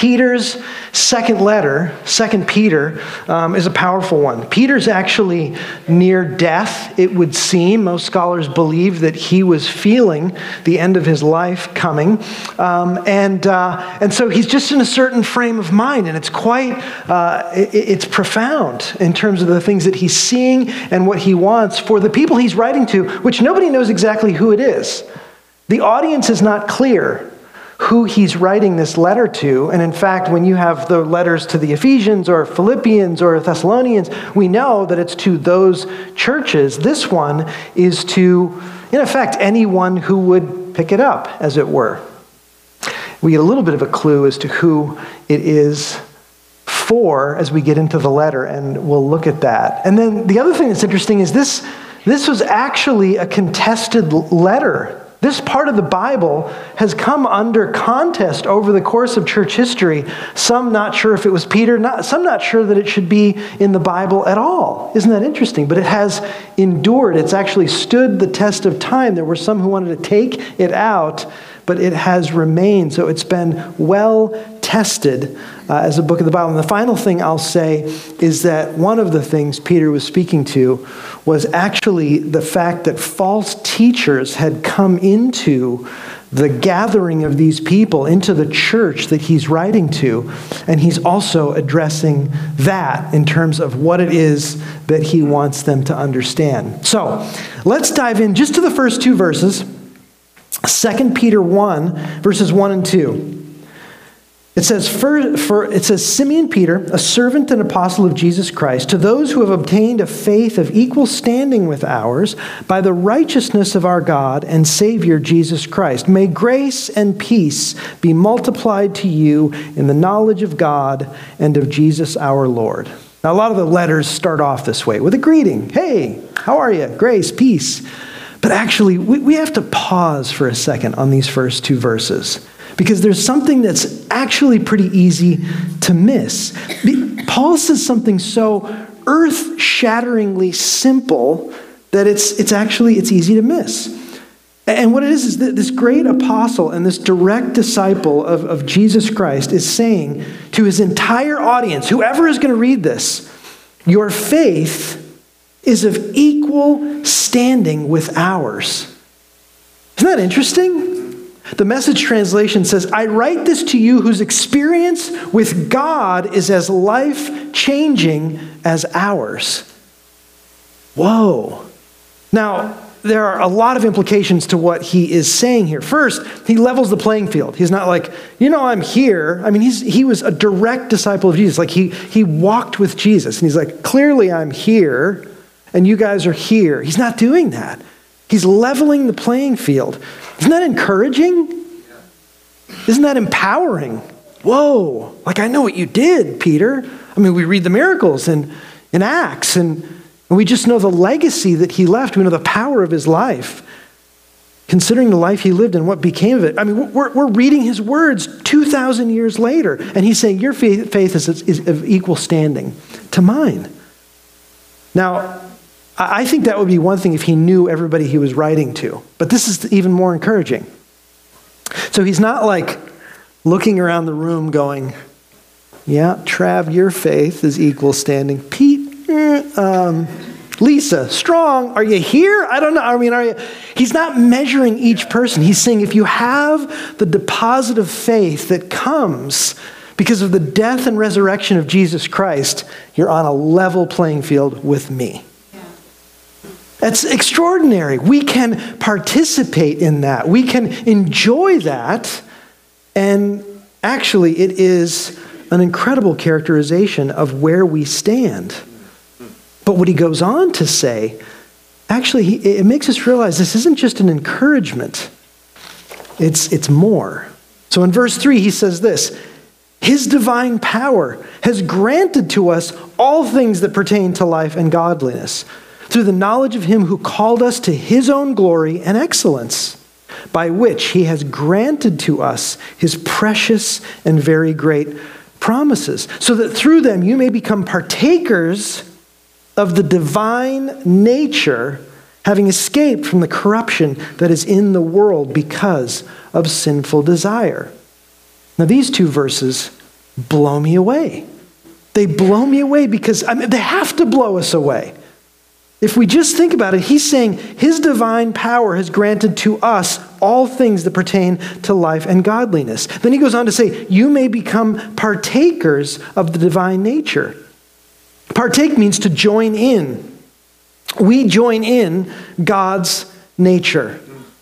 Peter's second letter, 2 Peter, is a powerful one. Peter's actually near death, it would seem. Most scholars believe that he was feeling the end of his life coming. And so he's just in a certain frame of mind, and it's it's profound in terms of the things that he's seeing and what he wants for the people he's writing to, which nobody knows exactly who it is. The audience is not clear who he's writing this letter to. And in fact, when you have the letters to the Ephesians or Philippians or Thessalonians, we know that it's to those churches. This one is to, in effect, anyone who would pick it up, as it were. We get a little bit of a clue as to who it is for as we get into the letter, and we'll look at that. And then the other thing that's interesting is this was actually a contested letter. This part of the Bible has come under contest over the course of church history. Some not sure if it was Peter, some not sure that it should be in the Bible at all. Isn't that interesting? But it has endured. It's actually stood the test of time. There were some who wanted to take it out, but it has remained. So it's been well tested as a book of the Bible. And the final thing I'll say is that one of the things Peter was speaking to was actually the fact that false teachers had come into the gathering of these people, into the church that he's writing to. And he's also addressing that in terms of what it is that he wants them to understand. So let's dive in just to the first two verses. 2 Peter 1, verses 1 and 2. It says, Simeon Peter, a servant and apostle of Jesus Christ, to those who have obtained a faith of equal standing with ours by the righteousness of our God and Savior Jesus Christ. May grace and peace be multiplied to you in the knowledge of God and of Jesus our Lord. Now, a lot of the letters start off this way with a greeting. Hey, how are you? Grace, peace. But actually, we have to pause for a second on these first two verses, because there's something that's actually pretty easy to miss. Paul says something so earth-shatteringly simple that it's easy to miss. And what it is that this great apostle and this direct disciple of Jesus Christ is saying to his entire audience, whoever is going to read this, your faith is of equal standing with ours. Isn't that interesting? The Message translation says, I write this to you whose experience with God is as life-changing as ours. Whoa. Now, there are a lot of implications to what he is saying here. First, he levels the playing field. He's not like, I'm here. I mean, he was a direct disciple of Jesus. Like he walked with Jesus. And he's like, clearly I'm here, and you guys are here. He's not doing that. He's leveling the playing field. Isn't that encouraging? Isn't that empowering? Whoa, like I know what you did, Peter. I mean, we read the miracles in Acts, and we just know the legacy that he left. We know the power of his life. Considering the life he lived and what became of it. I mean, we're reading his words 2,000 years later, and he's saying, your faith is of equal standing to mine. Now, I think that would be one thing if he knew everybody he was writing to. But this is even more encouraging. So he's not like looking around the room going, yeah, Trav, your faith is equal standing. Pete, Lisa, Strong, are you here? I don't know. I mean, He's not measuring each person. He's saying if you have the deposit of faith that comes because of the death and resurrection of Jesus Christ, you're on a level playing field with me. That's extraordinary. We can participate in that. We can enjoy that. And actually, it is an incredible characterization of where we stand. But what he goes on to say, actually, it makes us realize this isn't just an encouragement. It's more. So in verse 3, he says this, his divine power has granted to us all things that pertain to life and godliness, through the knowledge of him who called us to his own glory and excellence, by which he has granted to us his precious and very great promises, so that through them you may become partakers of the divine nature, having escaped from the corruption that is in the world because of sinful desire. Now these two verses blow me away. They blow me away because they have to blow us away. If we just think about it, he's saying his divine power has granted to us all things that pertain to life and godliness. Then he goes on to say, you may become partakers of the divine nature. Partake means to join in. We join in God's nature.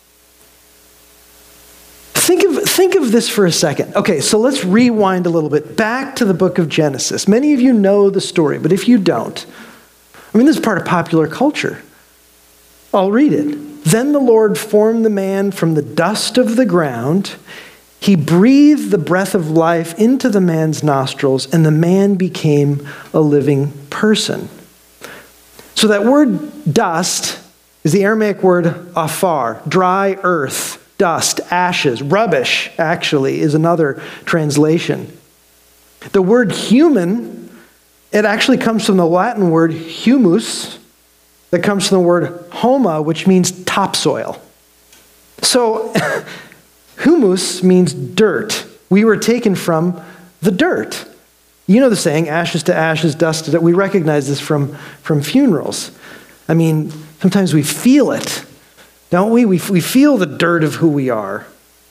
Think of this for a second. Okay, so let's rewind a little bit back to the book of Genesis. Many of you know the story, but if you don't, this is part of popular culture. I'll read it. Then the Lord formed the man from the dust of the ground. He breathed the breath of life into the man's nostrils, and the man became a living person. So that word dust is the Aramaic word afar, dry earth. Dust, ashes, rubbish, actually, is another translation. The word human, it actually comes from the Latin word humus, that comes from the word homa, which means topsoil. So, humus means dirt. We were taken from the dirt. You know the saying, ashes to ashes, dust to dust. We recognize this from funerals. Sometimes we feel it. Don't we? We feel the dirt of who we are.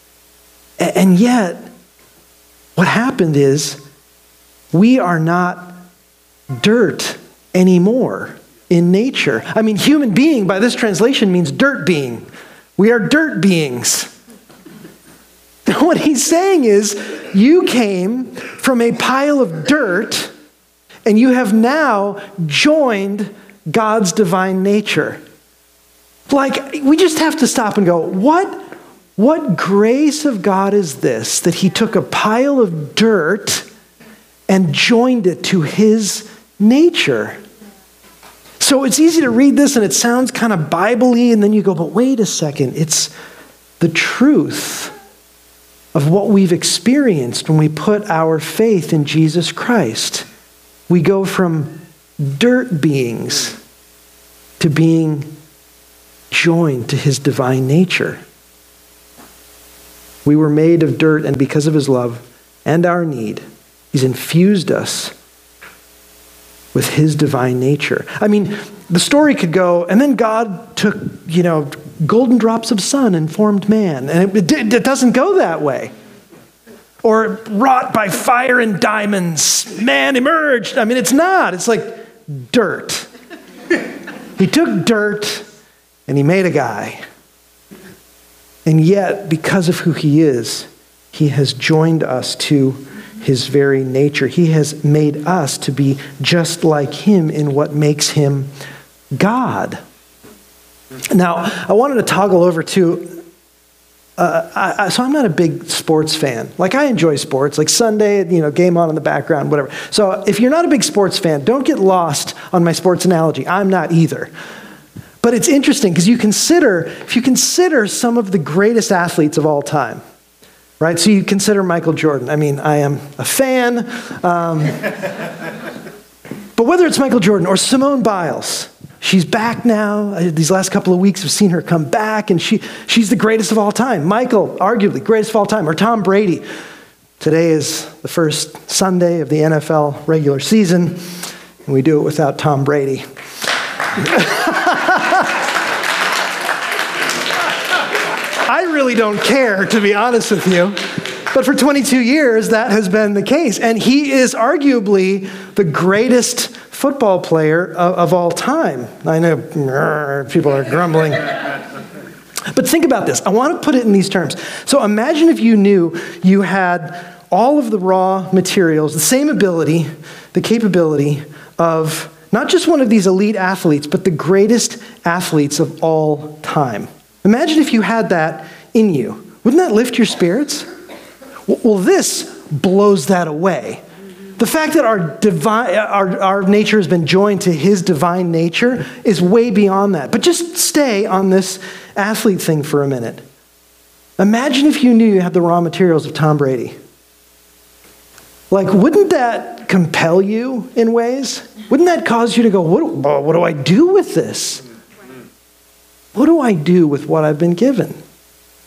And yet, what happened is, we are not dirt anymore in nature. Human being, by this translation, means dirt being. We are dirt beings. What he's saying is, you came from a pile of dirt, and you have now joined God's divine nature. We just have to stop and go, what grace of God is this that he took a pile of dirt and joined it to his nature? So it's easy to read this and it sounds kind of Bible-y, and then you go, but wait a second, it's the truth of what we've experienced when we put our faith in Jesus Christ. We go from dirt beings to being joined to his divine nature. We were made of dirt, and because of his love and our need, he's infused us with his divine nature. The story could go, and then God took, golden drops of sun and formed man. And it doesn't go that way. Or wrought by fire and diamonds, man emerged. It's not. It's like dirt. He took dirt and he made a guy. And yet, because of who he is, he has joined us to his very nature. He has made us to be just like him in what makes him God. Now, I wanted to toggle over to, so I'm not a big sports fan. I enjoy sports, like Sunday, game on in the background, whatever. So if you're not a big sports fan, don't get lost on my sports analogy. I'm not either. But it's interesting because if you consider some of the greatest athletes of all time, right? So you consider Michael Jordan. I am a fan. But whether it's Michael Jordan or Simone Biles, she's back now. These last couple of weeks I've seen her come back, and she's the greatest of all time. Michael, arguably greatest of all time. Or Tom Brady. Today is the first Sunday of the NFL regular season, and we do it without Tom Brady. I really don't care, to be honest with you. But for 22 years, that has been the case. And he is arguably the greatest football player of all time. I know people are grumbling. But think about this. I want to put it in these terms. So imagine if you knew you had all of the raw materials, the same ability, the capability of not just one of these elite athletes, but the greatest athletes of all time. Imagine if you had that in you. Wouldn't that lift your spirits? Well, this blows that away. The fact that our nature has been joined to his divine nature is way beyond that. But just stay on this athlete thing for a minute. Imagine if you knew you had the raw materials of Tom Brady. Wouldn't that compel you in ways? Wouldn't that cause you to go, what do I do with this? What do I do with what I've been given?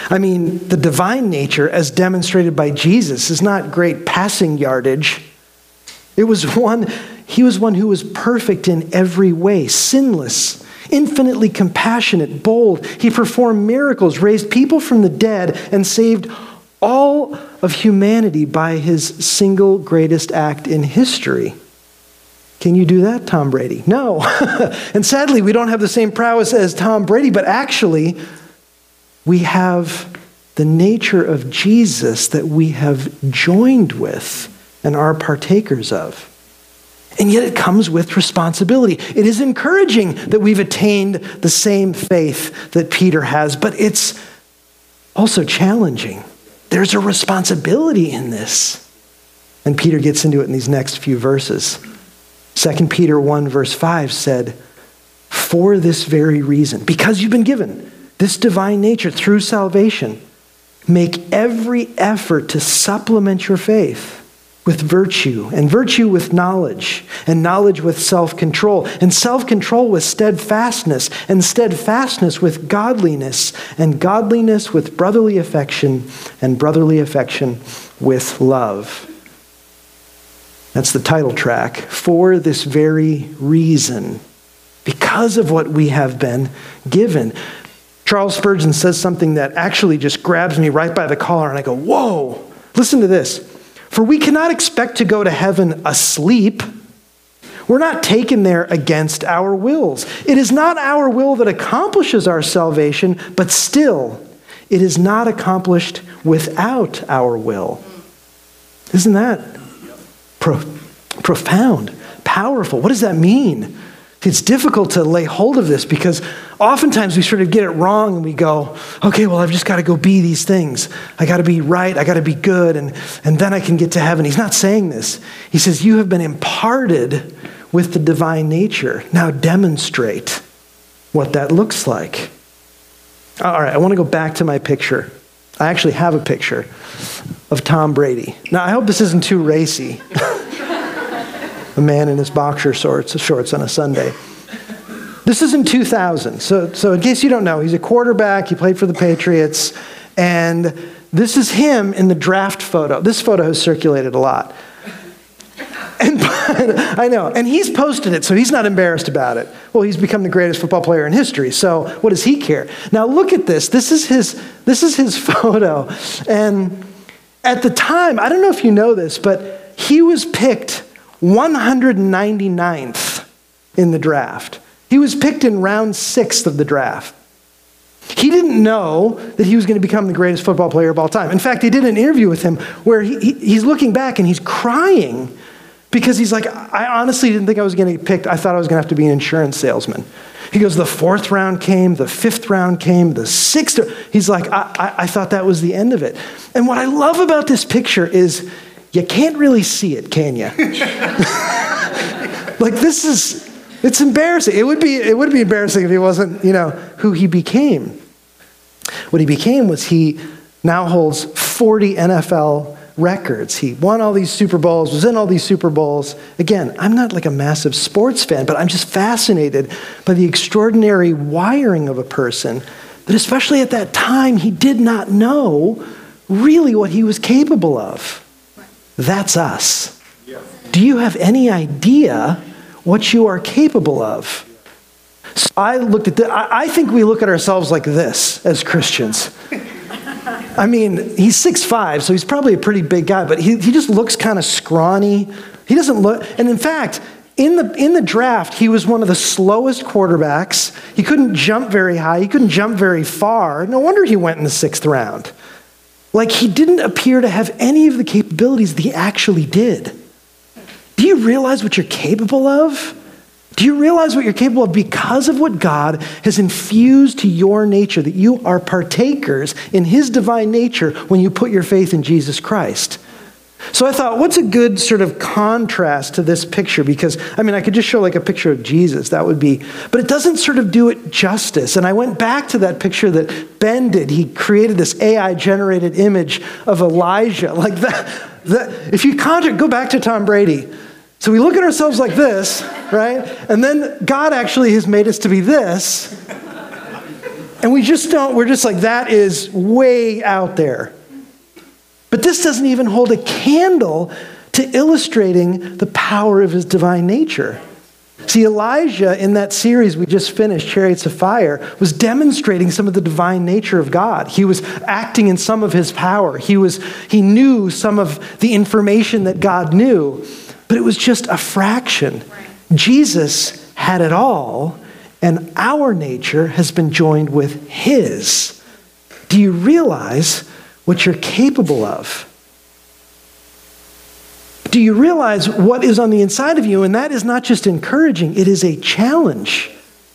I mean, the divine nature, as demonstrated by Jesus, is not great passing yardage. He was one who was perfect in every way, sinless, infinitely compassionate, bold. He performed miracles, raised people from the dead, and saved all of humanity by his single greatest act in history. Can you do that, Tom Brady? No. And sadly, we don't have the same prowess as Tom Brady, but actually, we have the nature of Jesus that we have joined with and are partakers of. And yet it comes with responsibility. It is encouraging that we've attained the same faith that Peter has, but it's also challenging. There's a responsibility in this. And Peter gets into it in these next few verses. 2 Peter 1 verse 5 said, "For this very reason, because you've been given this divine nature through salvation, make every effort to supplement your faith with virtue, and virtue with knowledge, and knowledge with self-control, and self-control with steadfastness, and steadfastness with godliness, and godliness with brotherly affection, and brotherly affection with love." That's the title track. For this very reason, because of what we have been given. Charles Spurgeon says something that actually just grabs me right by the collar, and I go, whoa, listen to this. For we cannot expect to go to heaven asleep. We're not taken there against our wills. It is not our will that accomplishes our salvation, but still, it is not accomplished without our will. Isn't that profound, powerful? What does that mean? It's difficult to lay hold of this because oftentimes we sort of get it wrong and we go, okay, well, I've just got to go be these things. I got to be right. I got to be good. And then I can get to heaven. He's not saying this. He says, you have been imparted with the divine nature. Now demonstrate what that looks like. All right, I want to go back to my picture. I actually have a picture of Tom Brady. Now, I hope this isn't too racy. A man in his boxer shorts on a Sunday. This is in 2000. So in case you don't know, he's a quarterback. He played for the Patriots. And this is him in the draft photo. This photo has circulated a lot. And I know. And he's posted it, so he's not embarrassed about it. Well, he's become the greatest football player in history. So what does he care? Now look at this. This is his photo. And at the time, I don't know if you know this, but he was picked 199th in the draft. He was picked in round 6 of the draft. He didn't know that he was going to become the greatest football player of all time. In fact, they did an interview with him where he's looking back and he's crying because he's like, I honestly didn't think I was going to get picked. I thought I was going to have to be an insurance salesman. He goes, the 4th round came, the 5th round came, the 6th. He's like, I thought that was the end of it. And what I love about this picture is you can't really see it, can you? Like it's embarrassing. It would be embarrassing if he wasn't, who he became. What he became was he now holds 40 NFL records. He won all these Super Bowls, was in all these Super Bowls. Again, I'm not like a massive sports fan, but I'm just fascinated by the extraordinary wiring of a person that especially at that time, he did not know really what he was capable of. That's us. Do you have any idea what you are capable of? So I looked at I think we look at ourselves like this as Christians. I mean, he's 6'5", so he's probably a pretty big guy, but he just looks kind of scrawny. He doesn't look, and in fact, in the draft, he was one of the slowest quarterbacks. He couldn't jump very high. He couldn't jump very far. No wonder he went in the 6th round. Like, he didn't appear to have any of the capabilities that he actually did. Do you realize what you're capable of? Do you realize what you're capable of because of what God has infused to your nature, that you are partakers in his divine nature when you put your faith in Jesus Christ? So I thought, what's a good sort of contrast to this picture? Because, I could just show like a picture of Jesus. That would be, but it doesn't sort of do it justice. And I went back to that picture that Ben did. He created this AI-generated image of Elijah. Like that if you go back to Tom Brady. So we look at ourselves like this, right? And then God actually has made us to be this. And we're just like, that is way out there. But this doesn't even hold a candle to illustrating the power of his divine nature. See, Elijah, in that series we just finished, Chariots of Fire, was demonstrating some of the divine nature of God. He was acting in some of his power. He knew some of the information that God knew, but it was just a fraction. Jesus had it all, and our nature has been joined with his. Do you realize what you're capable of? Do you realize what is on the inside of you? And that is not just encouraging, it is a challenge.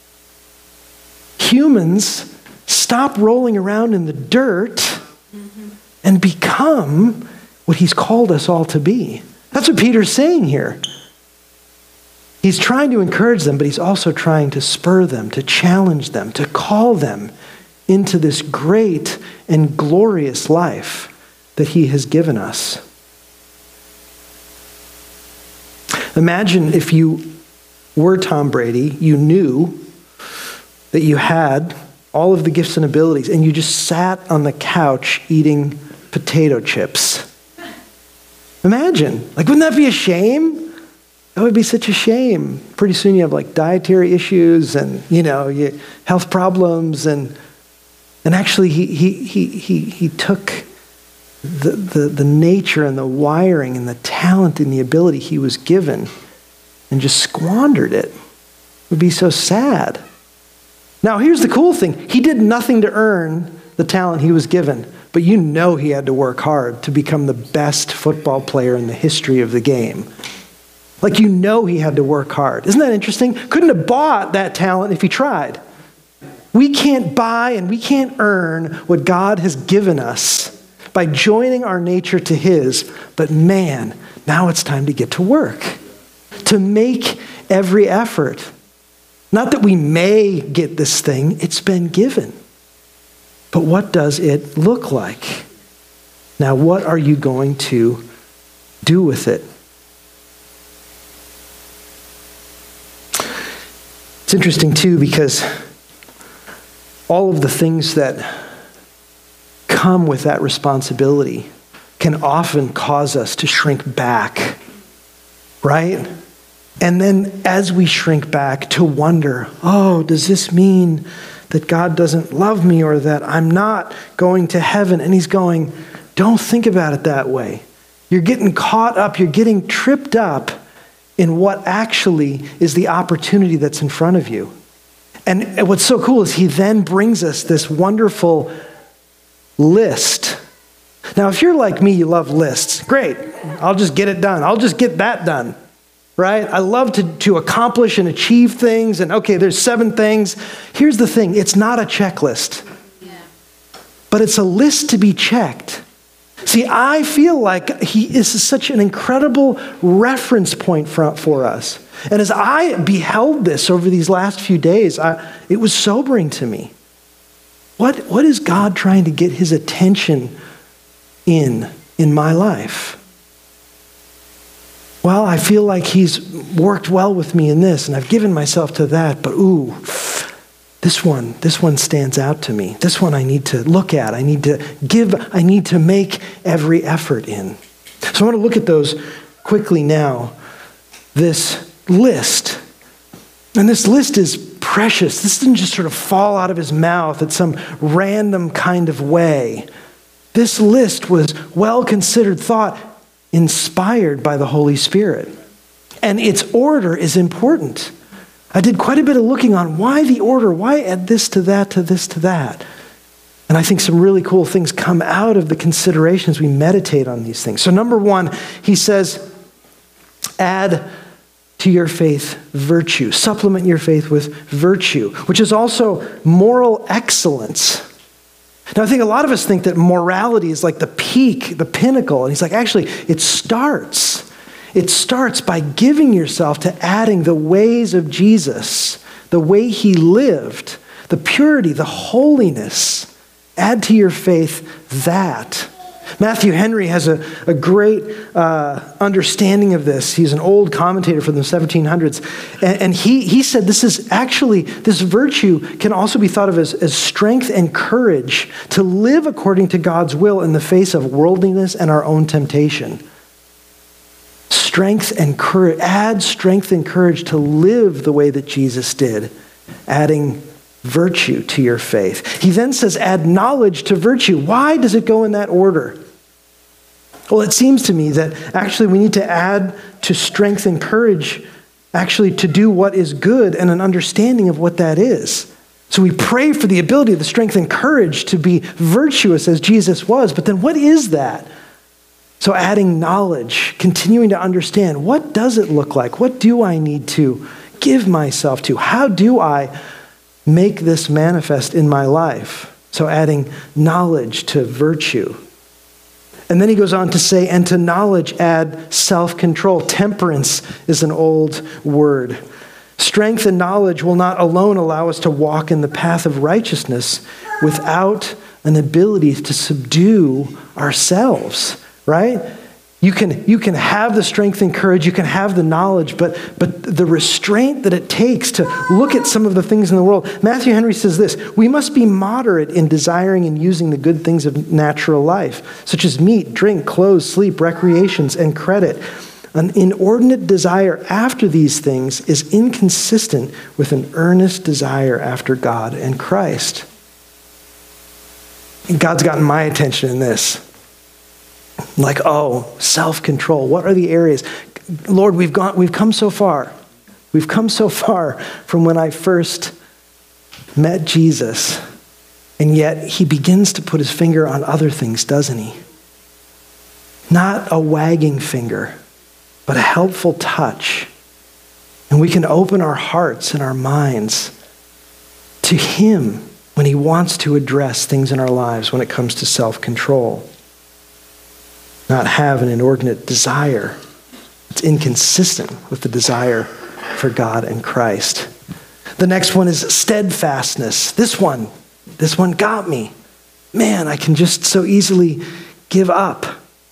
Humans stop rolling around in the dirt and become what he's called us all to be. That's what Peter's saying here. He's trying to encourage them, but he's also trying to spur them, to challenge them, to call them into this great and glorious life that he has given us. Imagine if you were Tom Brady, you knew that you had all of the gifts and abilities, and you just sat on the couch eating potato chips. Imagine. Wouldn't that be a shame? That would be such a shame. Pretty soon you have dietary issues and, health problems. And actually he took the nature and the wiring and the talent and the ability he was given and just squandered it. It would be so sad. Now, here's the cool thing. He did nothing to earn the talent he was given, but he had to work hard to become the best football player in the history of the game. He had to work hard. Isn't that interesting? Couldn't have bought that talent if he tried. We can't buy and we can't earn what God has given us by joining our nature to his. But man, now it's time to get to work, to make every effort. Not that we may get this thing, it's been given. But what does it look like? Now, what are you going to do with it? It's interesting, too, because all of the things that come with that responsibility can often cause us to shrink back, right? And then as we shrink back, to wonder, does this mean that God doesn't love me or that I'm not going to heaven? And he's going, don't think about it that way. You're getting caught up, you're getting tripped up in what actually is the opportunity that's in front of you. And what's so cool is he then brings us this wonderful list. Now, if you're like me, you love lists. Great. I'll just get it done. I'll just get that done. Right? I love to accomplish and achieve things. And okay, there's 7 things. Here's the thing. It's not a checklist. But it's a list to be checked. See, I feel like he is such an incredible reference point for us. And as I beheld this over these last few days, it was sobering to me. What is God trying to get his attention in my life? Well, I feel like he's worked well with me in this, and I've given myself to that, but this one stands out to me. This one I need to look at. I need to give. I need to make every effort in. So I want to look at those quickly now. This list. And this list is precious. This didn't just sort of fall out of his mouth in some random kind of way. This list was well-considered thought, inspired by the Holy Spirit. And its order is important. I did quite a bit of looking on why the order, why add this to that, to this to that. And I think some really cool things come out of the considerations we meditate on these things. So number 1, he says, add to your faith virtue. Supplement your faith with virtue, which is also moral excellence. Now, I think a lot of us think that morality is like the peak, the pinnacle. And he's like, actually, it starts by giving yourself to adding the ways of Jesus, the way he lived, the purity, the holiness. Add to your faith that. Matthew Henry has a great understanding of this. He's an old commentator from the 1700s. And he said this virtue can also be thought of as strength and courage to live according to God's will in the face of worldliness and our own temptation. Strength and courage, add strength and courage to live the way that Jesus did, adding virtue to your faith. He then says, add knowledge to virtue. Why does it go in that order? Well, it seems to me that actually we need to add to strength and courage actually to do what is good and an understanding of what that is. So we pray for the ability, the strength and courage to be virtuous as Jesus was. But then what is that? So adding knowledge, continuing to understand, what does it look like? What do I need to give myself to? How do I make this manifest in my life? So adding knowledge to virtue. And then he goes on to say, and to knowledge add self-control. Temperance is an old word. Strength and knowledge will not alone allow us to walk in the path of righteousness without an ability to subdue ourselves, right? You can have the strength and courage, you can have the knowledge, but the restraint that it takes to look at some of the things in the world. Matthew Henry says this: we must be moderate in desiring and using the good things of natural life, such as meat, drink, clothes, sleep, recreations, and credit. An inordinate desire after these things is inconsistent with an earnest desire after God and Christ. And God's gotten my attention in this. Like, self-control. What are the areas? Lord, we've come so far. We've come so far from when I first met Jesus. And yet he begins to put his finger on other things, doesn't he? Not a wagging finger, but a helpful touch. And we can open our hearts and our minds to him when he wants to address things in our lives when it comes to self-control. Not have an inordinate desire. It's inconsistent with the desire for God and Christ. The next one is steadfastness. This one got me. Man, I can just so easily give up.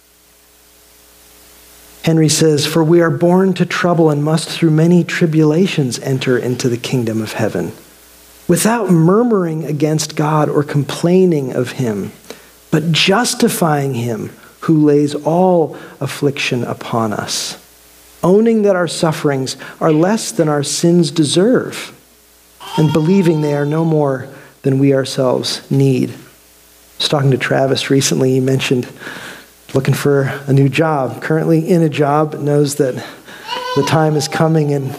Henry says, for we are born to trouble and must through many tribulations enter into the kingdom of heaven, without murmuring against God or complaining of him, but justifying him who lays all affliction upon us, owning that our sufferings are less than our sins deserve, and believing they are no more than we ourselves need. I was talking to Travis recently. He mentioned looking for a new job, currently in a job, knows that the time is coming. And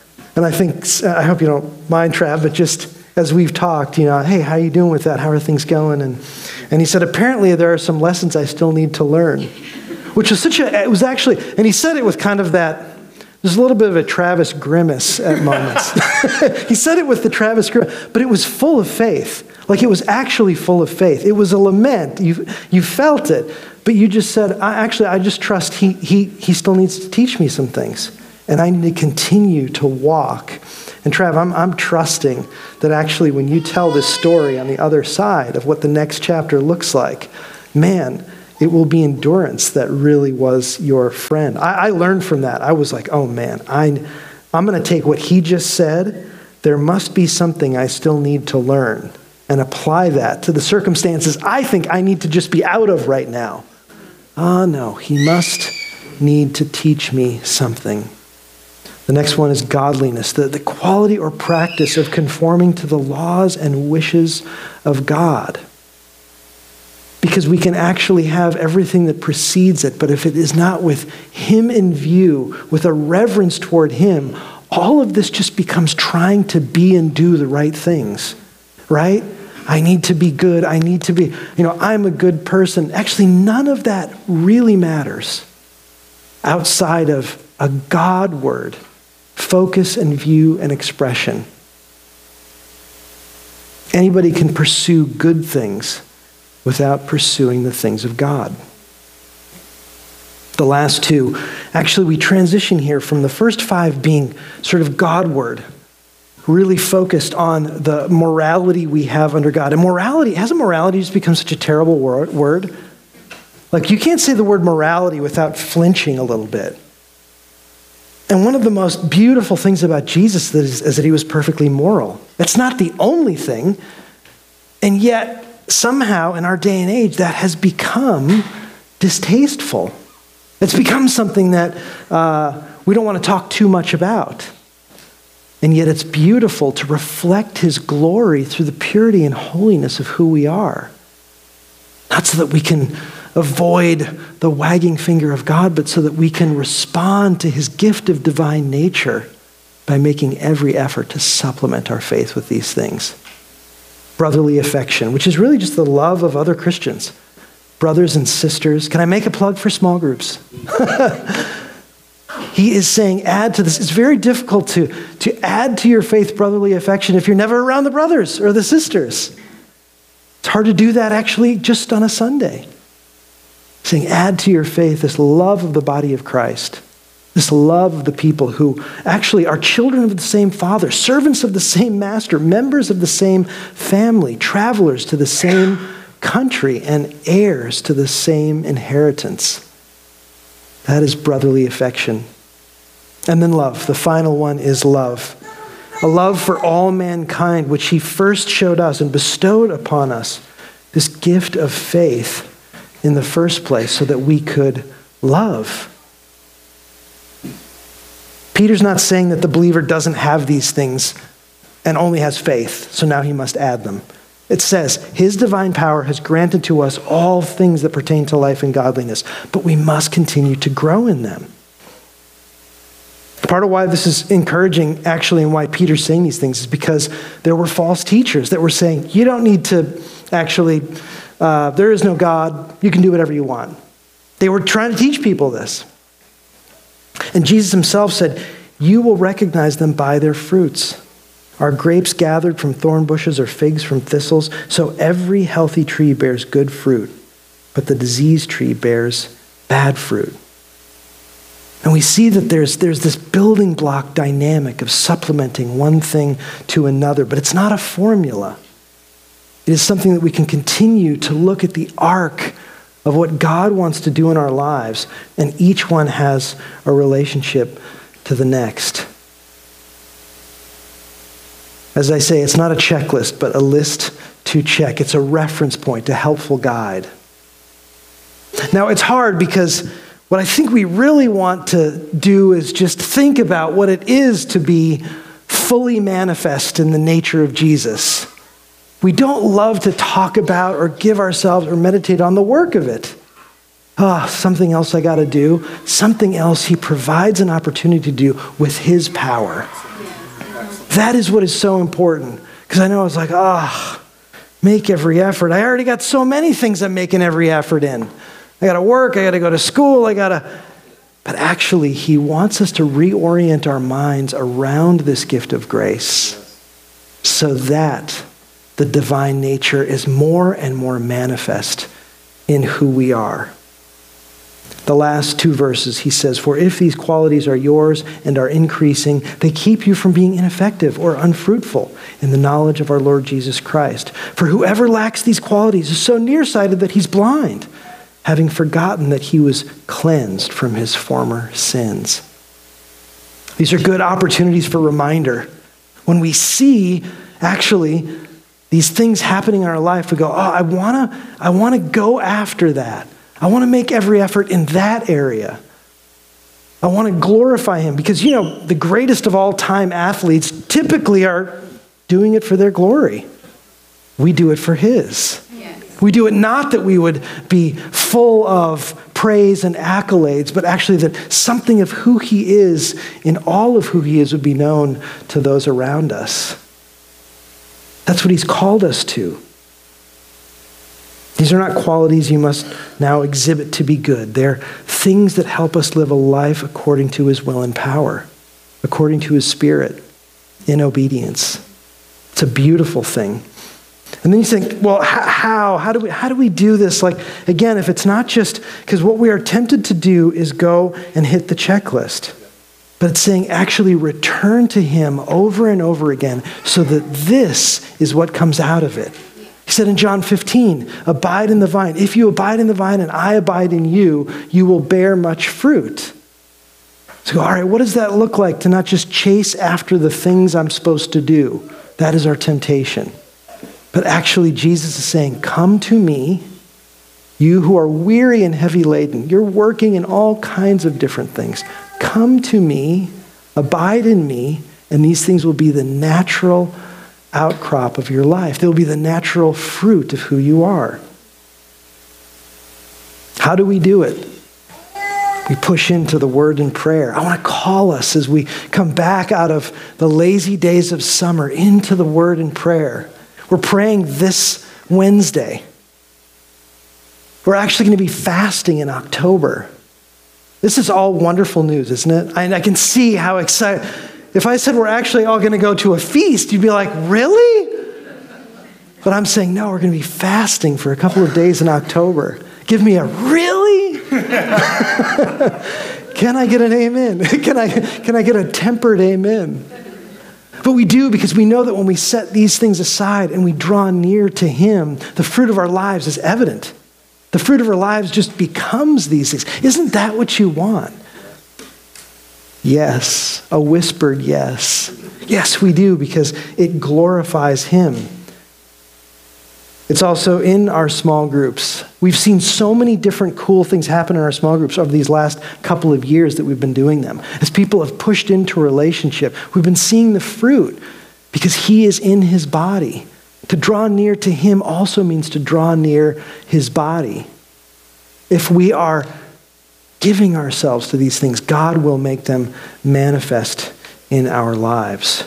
I hope you don't mind, Trav, but just as we've talked, hey, how are you doing with that? How are things going? And he said, apparently there are some lessons I still need to learn, which was and he said it with kind of that, there's a little bit of a Travis grimace at moments. He said it with the Travis grimace, but it was full of faith. Like, it was actually full of faith. It was a lament. You felt it, but you just said, I just trust he still needs to teach me some things, and I need to continue to walk. And Trav, I'm trusting that actually when you tell this story on the other side of what the next chapter looks like, man, it will be endurance that really was your friend. I learned from that. I was like, oh man, I'm going to take what he just said. There must be something I still need to learn and apply that to the circumstances I think I need to just be out of right now. No, he must need to teach me something. The next one is godliness, the quality or practice of conforming to the laws and wishes of God. Because we can actually have everything that precedes it, but if it is not with him in view, with a reverence toward him, all of this just becomes trying to be and do the right things, right? I need to be good. I need to be, I'm a good person. Actually, none of that really matters outside of a God-word focus and view and expression. Anybody can pursue good things without pursuing the things of God. The last two, actually we transition here from the first five being sort of God-word, really focused on the morality we have under God. And hasn't morality just become such a terrible word? Like, you can't say the word morality without flinching a little bit. And one of the most beautiful things about Jesus is that he was perfectly moral. It's not the only thing. And yet, somehow, in our day and age, that has become distasteful. It's become something that we don't want to talk too much about. And yet it's beautiful to reflect his glory through the purity and holiness of who we are. Not so that we can avoid the wagging finger of God, but so that we can respond to his gift of divine nature by making every effort to supplement our faith with these things. Brotherly affection, which is really just the love of other Christians. Brothers and sisters. Can I make a plug for small groups? He is saying add to this. It's very difficult to add to your faith brotherly affection if you're never around the brothers or the sisters. It's hard to do that actually just on a Sunday. Saying add to your faith this love of the body of Christ. This love of the people who actually are children of the same Father, servants of the same Master, members of the same family, travelers to the same country, and heirs to the same inheritance. That is brotherly affection. And then love. The final one is love. A love for all mankind, which he first showed us and bestowed upon us. This gift of faith in the first place so that we could love. Peter's not saying that the believer doesn't have these things and only has faith, so now he must add them. It says, his divine power has granted to us all things that pertain to life and godliness, but we must continue to grow in them. Part of why this is encouraging, actually, and why Peter's saying these things is because there were false teachers that were saying, you don't need to actually, there is no God, you can do whatever you want. They were trying to teach people this. And Jesus himself said, you will recognize them by their fruits. Are grapes gathered from thorn bushes or figs from thistles? So every healthy tree bears good fruit, but the diseased tree bears bad fruit. And we see that there's this building block dynamic of supplementing one thing to another, but it's not a formula. It is something that we can continue to look at the arc of what God wants to do in our lives, and each one has a relationship to the next. As I say, it's not a checklist, but a list to check. It's a reference point, a helpful guide. Now, it's hard because what I think we really want to do is just think about what it is to be fully manifest in the nature of Jesus. We don't love to talk about or give ourselves or meditate on the work of it. Something else I got to do. Something else he provides an opportunity to do with his power. That is what is so important. Because I know it's like, make every effort. I already got so many things I'm making every effort in. I got to work, I got to go to school, But actually, he wants us to reorient our minds around this gift of grace so that the divine nature is more and more manifest in who we are. The last two verses, he says, for if these qualities are yours and are increasing, they keep you from being ineffective or unfruitful in the knowledge of our Lord Jesus Christ. For whoever lacks these qualities is so nearsighted that he's blind, having forgotten that he was cleansed from his former sins. These are good opportunities for reminder. When we see, actually, these things happening in our life, we go, I want to go after that. I want to make every effort in that area. I want to glorify him because, the greatest of all time athletes typically are doing it for their glory. We do it for his. Yes. We do it not that we would be full of praise and accolades, but actually that something of who he is in all of who he is would be known to those around us. That's what he's called us to. These are not qualities you must now exhibit to be good. They're things that help us live a life according to his will and power, according to his spirit, in obedience. It's a beautiful thing. And then you think, well, how do we do this? Like, again, if it's not just, because what we are tempted to do is go and hit the checklist. But it's saying actually return to him over and over again so that this is what comes out of it. He said in John 15, abide in the vine. If you abide in the vine and I abide in you, you will bear much fruit. So, all right, what does that look like to not just chase after the things I'm supposed to do? That is our temptation. But actually, Jesus is saying, come to me, you who are weary and heavy laden. You're working in all kinds of different things. Come to me, abide in me, and these things will be the natural outcrop of your life. They'll be the natural fruit of who you are. How do we do it? We push into the word and prayer. I want to call us as we come back out of the lazy days of summer into the word and prayer. We're praying this Wednesday. We're actually going to be fasting in October. This is all wonderful news, isn't it? I can see how excited. If I said we're actually all going to go to a feast, you'd be like, really? But I'm saying, no, we're going to be fasting for a couple of days in October. Give me a really? Can I get an amen? Can I get a tempered amen? But we do, because we know that when we set these things aside and we draw near to him, the fruit of our lives is evident. The fruit of our lives just becomes these things. Isn't that what you want? Yes, a whispered yes. Yes, we do, because it glorifies him. It's also in our small groups. We've seen so many different cool things happen in our small groups over these last couple of years that we've been doing them. As people have pushed into a relationship, we've been seeing the fruit because he is in his body. To draw near to him also means to draw near his body. If we are giving ourselves to these things, God will make them manifest in our lives.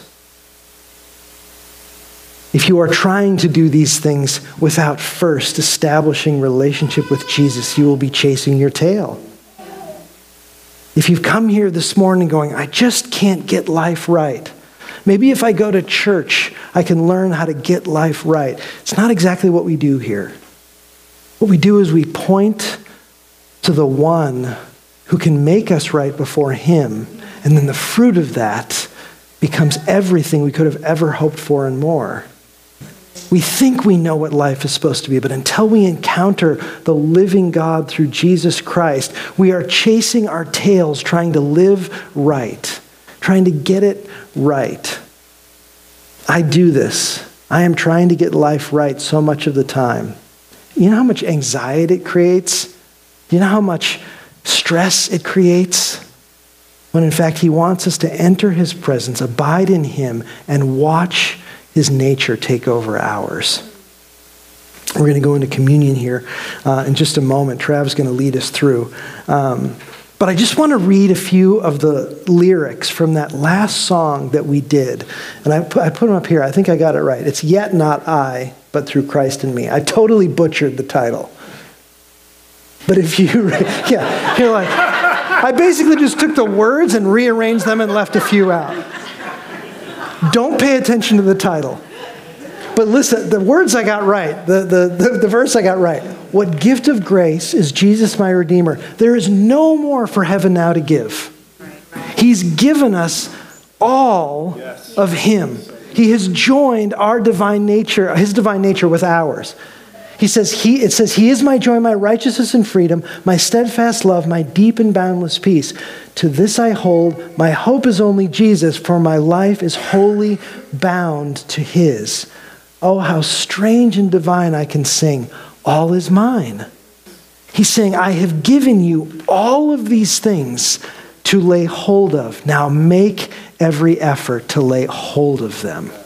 If you are trying to do these things without first establishing relationship with Jesus, you will be chasing your tail. If you've come here this morning going, I just can't get life right. Maybe if I go to church, I can learn how to get life right. It's not exactly what we do here. What we do is we point to the one who can make us right before him, and then the fruit of that becomes everything we could have ever hoped for and more. We think we know what life is supposed to be, but until we encounter the living God through Jesus Christ, we are chasing our tails trying to live right, trying to get it right. I do this. I am trying to get life right so much of the time. You know how much anxiety it creates? You know how much stress it creates? When in fact he wants us to enter his presence, abide in him, and watch his nature take over ours. We're going to go into communion here in just a moment. Trav's going to lead us through. But I just want to read a few of the lyrics from that last song that we did. And I put them up here. I think I got it right. It's Yet Not I, But Through Christ in Me. I totally butchered the title. But if you, yeah, you're like, I basically just took the words and rearranged them and left a few out. Don't pay attention to the title. But listen, the words I got right, the verse I got right. What gift of grace is Jesus my Redeemer? There is no more for heaven now to give. He's given us all of him. He has joined our divine nature, his divine nature with ours. It says, he is my joy, my righteousness and freedom, my steadfast love, my deep and boundless peace. To this I hold, my hope is only Jesus, for my life is wholly bound to his. Oh, how strange and divine I can sing, all is mine. He's saying, I have given you all of these things to lay hold of. Now make every effort to lay hold of them.